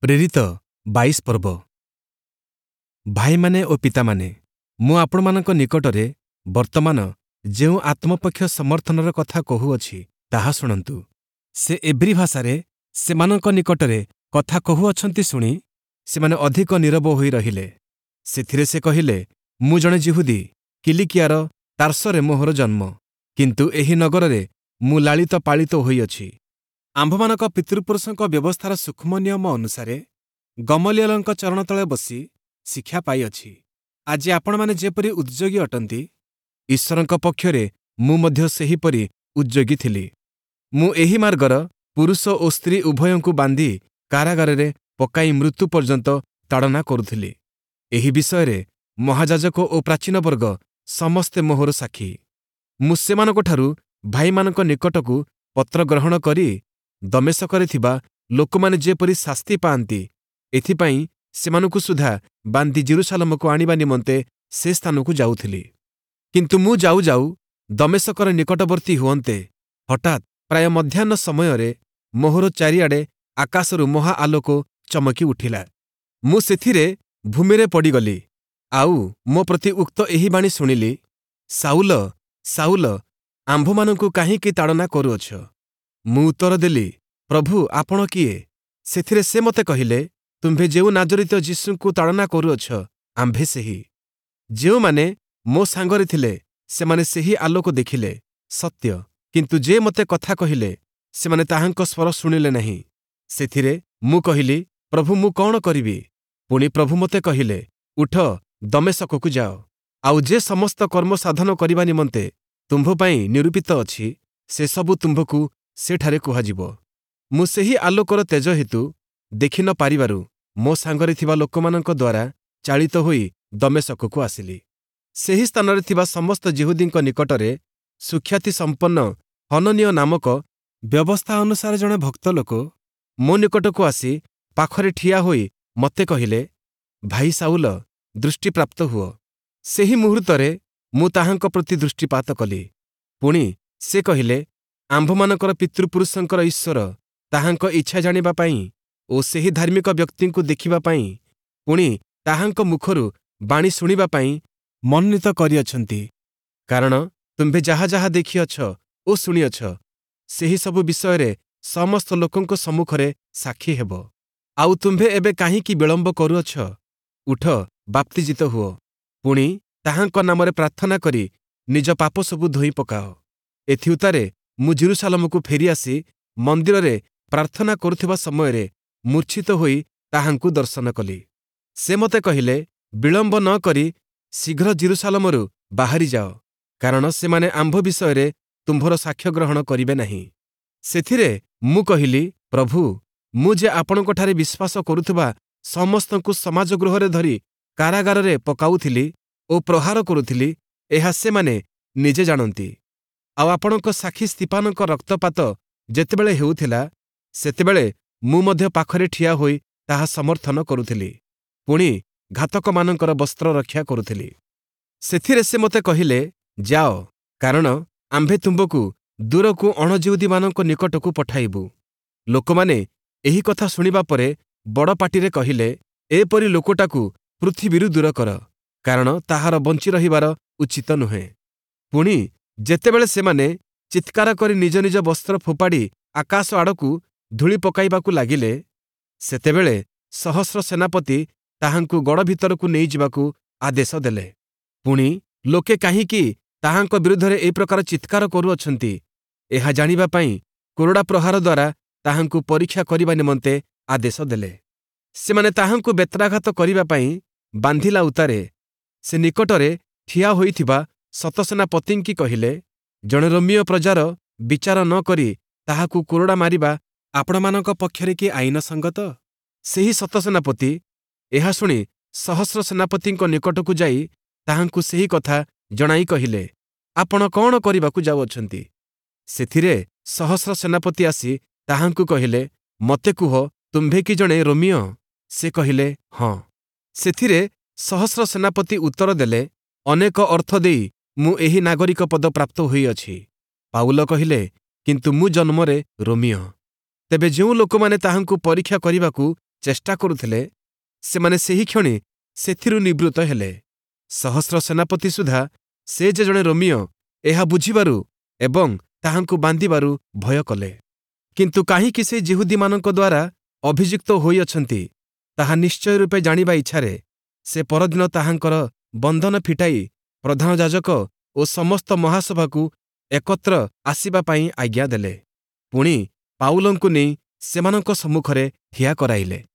ପ୍ରେରିତ 22 ପର୍ବ। ଭାଇମାନେ ଓ ପିତାମାନେ, ମୁଁ ଆପଣମାନଙ୍କ ନିକଟରେ ବର୍ତ୍ତମାନ ଯେଉଁ ଆତ୍ମପକ୍ଷ ସମର୍ଥନର କଥା କହୁଅଛି ତାହା ଶୁଣନ୍ତୁ। ସେ ଏବ୍ରୀ ଭାଷାରେ ସେମାନଙ୍କ ନିକଟରେ କଥା କହୁଅଛନ୍ତି ଶୁଣି ସେମାନେ ଅଧିକ ନୀରବ ହୋଇ ରହିଲେ। ସେଥିରେ ସେ କହିଲେ, ମୁଁ ଜଣେ ଯିହୁଦୀ, କିଲିକିଆର ତାର୍ସରେ ମୋହର ଜନ୍ମ, କିନ୍ତୁ ଏହି ନଗରରେ ମୁଁ ଲାଳିତ ପାଳିତ ହୋଇଅଛି। ଆମ୍ଭମାନଙ୍କ ପିତୃପୁରୁଷଙ୍କ ବ୍ୟବସ୍ଥାର ସୂକ୍ଷ୍ମ ନିୟମ ଅନୁସାରେ ଗମଲିଏଲଙ୍କ ଚରଣ ତଳେ ବସି ଶିକ୍ଷା ପାଇଅଛି। ଆଜି ଆପଣମାନେ ଯେପରି ଉଦ୍ଯୋଗୀ ଅଟନ୍ତି, ଈଶ୍ୱରଙ୍କ ପକ୍ଷରେ ମୁଁ ମଧ୍ୟ ସେହିପରି ଉଦ୍ଯୋଗୀ ଥିଲି। ମୁଁ ଏହି ମାର୍ଗର ପୁରୁଷ ଓ ସ୍ତ୍ରୀ ଉଭୟଙ୍କୁ ବାନ୍ଧି କାରାଗାରରେ ପକାଇ ମୃତ୍ୟୁ ପର୍ଯ୍ୟନ୍ତ ତାଡ଼ନା କରୁଥିଲି। ଏହି ବିଷୟରେ ମହାଯାଜକ ଓ ପ୍ରାଚୀନବର୍ଗ ସମସ୍ତେ ମୋହର ସାକ୍ଷୀ। ମୁଁ ସେମାନଙ୍କଠାରୁ ଭାଇମାନଙ୍କ ନିକଟକୁ ପତ୍ର ଗ୍ରହଣ କରି ଦମେଶକରେ ଥିବା ଲୋକମାନେ ଯେପରି ଶାସ୍ତି ପାଆନ୍ତି, ଏଥିପାଇଁ ସେମାନଙ୍କୁ ସୁଦ୍ଧା ବାନ୍ଧି ଜେରୁସାଲେମକୁ ଆଣିବା ନିମନ୍ତେ ସେ ସ୍ଥାନକୁ ଯାଉଥିଲି। କିନ୍ତୁ ମୁଁ ଯାଉ ଯାଉ ଦମେଶକର ନିକଟବର୍ତ୍ତୀ ହୁଅନ୍ତେ ହଠାତ୍ ପ୍ରାୟ ମଧ୍ୟାହ୍ନ ସମୟରେ ମୋହର ଚାରିଆଡ଼େ ଆକାଶରୁ ମହା ଆଲୋକ ଚମକି ଉଠିଲା। ମୁଁ ସେଥିରେ ଭୂମିରେ ପଡ଼ିଗଲି, ଆଉ ମୋ ପ୍ରତି ଉକ୍ତ ଏହି ବାଣୀ ଶୁଣିଲି, ସାଉଲ, ସାଉଲ, ଆମ୍ଭମାନଙ୍କୁ କାହିଁକି ତାଡ଼ନା କରୁଅଛ? ମୁଁ ଉତ୍ତର ଦେଲି, ପ୍ରଭୁ, ଆପଣ କିଏ? ସେଥିରେ ସେ ମୋତେ କହିଲେ, ତୁମ୍ଭେ ଯେଉଁ ନାଜରିତ ଯୀଶୁଙ୍କୁ ତାଡ଼ନା କରୁଅଛ, ଆମ୍ଭେ ସେହି। ଯେଉଁମାନେ ମୋ ସାଙ୍ଗରେ ଥିଲେ ସେମାନେ ସେହି ଆଲୋକ ଦେଖିଲେ ସତ୍ୟ, କିନ୍ତୁ ଯେ ମୋତେ କଥା କହିଲେ ସେମାନେ ତାହାଙ୍କ ସ୍ୱର ଶୁଣିଲେ ନାହିଁ। ସେଥିରେ ମୁଁ କହିଲି, ପ୍ରଭୁ, ମୁଁ କଣ କରିବି? ପୁଣି ପ୍ରଭୁ ମୋତେ କହିଲେ, ଉଠ, ଦମେଶକକୁ ଯାଅ, ଆଉ ଯେ ସମସ୍ତ କର୍ମ ସାଧନ କରିବା ନିମନ୍ତେ ତୁମ୍ଭ ପାଇଁ ନିରୂପିତ ଅଛି, ସେସବୁ ତୁମ୍ଭକୁ ସେଠାରେ କୁହାଯିବ। ମୁଁ ସେହି ଆଲୋକର ତେଜ ହେତୁ ଦେଖି ନ ପାରିବାରୁ ମୋ ସାଙ୍ଗରେ ଥିବା ଲୋକମାନଙ୍କ ଦ୍ୱାରା ଚାଳିତ ହୋଇ ଦମେଶକକୁ ଆସିଲି। ସେହି ସ୍ଥାନରେ ଥିବା ସମସ୍ତ ଯିହୁଦୀଙ୍କ ନିକଟରେ ସୁଖ୍ୟାତି ସମ୍ପନ୍ନ ହନନୀୟ ନାମକ ବ୍ୟବସ୍ଥା ଅନୁସାରେ ଜଣେ ଭକ୍ତ ଲୋକ ମୋ ନିକଟକୁ ଆସି ପାଖରେ ଠିଆ ହୋଇ ମୋତେ କହିଲେ, ଭାଇ ସାଉଲ, ଦୃଷ୍ଟିପ୍ରାପ୍ତ ହୁଅ। ସେହି ମୁହୂର୍ତ୍ତରେ ମୁଁ ତାହାଙ୍କ ପ୍ରତି ଦୃଷ୍ଟିପାତ କଲି। ପୁଣି ସେ କହିଲେ, ଆମ୍ଭମାନଙ୍କର ପିତୃପୁରୁଷଙ୍କର ଈଶ୍ୱର ତାହାଙ୍କ ଇଚ୍ଛା ଜାଣିବା ପାଇଁ ଓ ସେହି ଧାର୍ମିକ ବ୍ୟକ୍ତିଙ୍କୁ ଦେଖିବା ପାଇଁ, ପୁଣି ତାହାଙ୍କ ମୁଖରୁ ବାଣୀ ଶୁଣିବା ପାଇଁ ମନୋନୀତ କରିଅଛନ୍ତି। କାରଣ ତୁମ୍ଭେ ଯାହା ଯାହା ଦେଖିଅଛ ଓ ଶୁଣିଅଛ, ସେହି ସବୁ ବିଷୟରେ ସମସ୍ତ ଲୋକଙ୍କ ସମ୍ମୁଖରେ ସାକ୍ଷୀ ହେବ। ଆଉ ତୁମ୍ଭେ ଏବେ କାହିଁକି ବିଳମ୍ବ କରୁଅଛ? ଉଠ, ବାପ୍ତିଜିତ ହୁଅ, ପୁଣି ତାହାଙ୍କ ନାମରେ ପ୍ରାର୍ଥନା କରି ନିଜ ପାପ ସବୁ ଧୋଇ ପକାଅ। ଏଥିଉତ୍ତାରେ ମୁଁ ଜେରୁସାଲେମକୁ ଫେରିଆସି ମନ୍ଦିରରେ ପ୍ରାର୍ଥନା କରୁଥିବା ସମୟରେ ମୂର୍ଚ୍ଛିତ ହୋଇ ତାହାଙ୍କୁ ଦର୍ଶନ କଲି। ସେ ମୋତେ କହିଲେ, ବିଳମ୍ବ ନ କରି ଶୀଘ୍ର ଜେରୁସାଲେମରୁ ବାହାରି ଯାଅ, କାରଣ ସେମାନେ ଆମ୍ଭ ବିଷୟରେ ତୁମ୍ଭର ସାକ୍ଷ୍ୟ ଗ୍ରହଣ କରିବେ ନାହିଁ। ସେଥିରେ ମୁଁ କହିଲି, ପ୍ରଭୁ, ମୁଁ ଯେ ଆପଣଙ୍କଠାରେ ବିଶ୍ୱାସ କରୁଥିବା ସମସ୍ତଙ୍କୁ ସମାଜ ଗୃହରେ ଧରି କାରାଗାରରେ ପକାଉଥିଲି ଓ ପ୍ରହାର କରୁଥିଲି, ଏହା ସେମାନେ ନିଜେ ଜାଣନ୍ତି। ଆଉ ଆପଣଙ୍କ ସାକ୍ଷୀ ସ୍ତିଫାନଙ୍କ ରକ୍ତପାତ ଯେତେବେଳେ ହେଉଥିଲା, ସେତେବେଳେ ମୁଁ ମଧ୍ୟ ପାଖରେ ଠିଆ ହୋଇ ତାହା ସମର୍ଥନ କରୁଥିଲି, ପୁଣି ଘାତକମାନଙ୍କର ବସ୍ତ୍ର ରକ୍ଷା କରୁଥିଲି। ସେଥିରେ ସେ ମୋତେ କହିଲେ, ଯାଅ, କାରଣ ଆମ୍ଭେ ତୁମ୍ଭକୁ ଦୂରକୁ ଅଣଯିହୁଦୀମାନଙ୍କ ନିକଟକୁ ପଠାଇବୁ। ଲୋକମାନେ ଏହି କଥା ଶୁଣିବା ପରେ ବଡ଼ ପାଟିରେ କହିଲେ, ଏପରି ଲୋକଟାକୁ ପୃଥିବୀରୁ ଦୂର କର, କାରଣ ତାହାର ବଞ୍ଚି ରହିବାର ଉଚିତ ନୁହେଁ। ପୁଣି ଯେତେବେଳେ ସେମାନେ ଚିତ୍କାର କରି ନିଜ ନିଜ ବସ୍ତ୍ର ଫୋପାଡ଼ି ଆକାଶ ଆଡ଼କୁ ଧୂଳି ପକାଇବାକୁ ଲାଗିଲେ, ସେତେବେଳେ ସହସ୍ର ସେନାପତି ତାହାଙ୍କୁ ଗଡ଼ ଭିତରକୁ ନେଇଯିବାକୁ ଆଦେଶ ଦେଲେ। ପୁଣି ଲୋକେ କାହିଁକି ତାହାଙ୍କ ବିରୁଦ୍ଧରେ ଏ ପ୍ରକାର ଚିତ୍କାର କରୁଅଛନ୍ତି, ଏହା ଜାଣିବା ପାଇଁ କୋରଡ଼ା ପ୍ରହାର ଦ୍ୱାରା ତାହାଙ୍କୁ ପରୀକ୍ଷା କରିବା ନିମନ୍ତେ ଆଦେଶ ଦେଲେ। ସେମାନେ ତାହାଙ୍କୁ ବେତ୍ରାଘାତ କରିବା ପାଇଁ ବାନ୍ଧିଲା ଉତ୍ତାରେ ସେ ନିକଟରେ ଠିଆ ହୋଇଥିବା ଶତସେନାପତିଙ୍କି କହିଲେ, ଜଣେ ରୋମୀୟ ପ୍ରଜାର ବିଚାର ନ କରି ତାହାକୁ କୋରଡ଼ା ମାରିବା ଆପଣମାନଙ୍କ ପକ୍ଷରେ କି ଆଇନ ସଙ୍ଗତ? ସେହି ଶତସେନାପତି ଏହା ଶୁଣି ସହସ୍ର ସେନାପତିଙ୍କ ନିକଟକୁ ଯାଇ ତାହାଙ୍କୁ ସେହି କଥା ଜଣାଇ କହିଲେ, ଆପଣ କଣ କରିବାକୁ ଯାଉଅଛନ୍ତି? ସେଥିରେ ସହସ୍ର ସେନାପତି ଆସି ତାହାଙ୍କୁ କହିଲେ, ମୋତେ କୁହ, ତୁମ୍ଭେ କି ଜଣେ ରୋମୀୟ? ସେ କହିଲେ, ହଁ। ସେଥିରେ ସହସ୍ର ସେନାପତି ଉତ୍ତର ଦେଲେ, ଅନେକ ଅର୍ଥ ଦେଇ ମୁଁ ଏହି ନାଗରିକ ପଦ ପ୍ରାପ୍ତ ହୋଇଅଛି। ପାଉଲ କହିଲେ, କିନ୍ତୁ ମୁଁ ଜନ୍ମରେ ରୋମୀୟ। ତେବେ ଯେଉଁ ଲୋକମାନେ ତାହାଙ୍କୁ ପରୀକ୍ଷା କରିବାକୁ ଚେଷ୍ଟା କରୁଥିଲେ, ସେମାନେ ସେହି କ୍ଷଣି ସେଥିରୁ ନିବୃତ୍ତ ହେଲେ। ସହସ୍ର ସେନାପତି ସୁଦ୍ଧା ସେ ଯେ ଜଣେ ରୋମିଓ ଏହା ବୁଝିବାରୁ ଏବଂ ତାହାଙ୍କୁ ବାନ୍ଧିବାରୁ ଭୟ କଲେ। କିନ୍ତୁ କାହିଁକି ସେ ଯିହୁଦୀମାନଙ୍କ ଦ୍ୱାରା ଅଭିଯୁକ୍ତ ହୋଇଅଛନ୍ତି ତାହା ନିଶ୍ଚୟ ରୂପେ ଜାଣିବା ଇଚ୍ଛାରେ ସେ ପରଦିନ ତାହାଙ୍କର ବନ୍ଧନ ଫିଟାଇ ପ୍ରଧାନ ଯାଜକ ଓ ସମସ୍ତ ମହାସଭାକୁ ଏକତ୍ର ଆସିବା ପାଇଁ ଆଜ୍ଞା ଦେଲେ। ପୁଣି ପାଉଲଙ୍କୁ ନେଇ ସେମାନଙ୍କ ସମ୍ମୁଖରେ ଠିଆ କରାଇଲେ।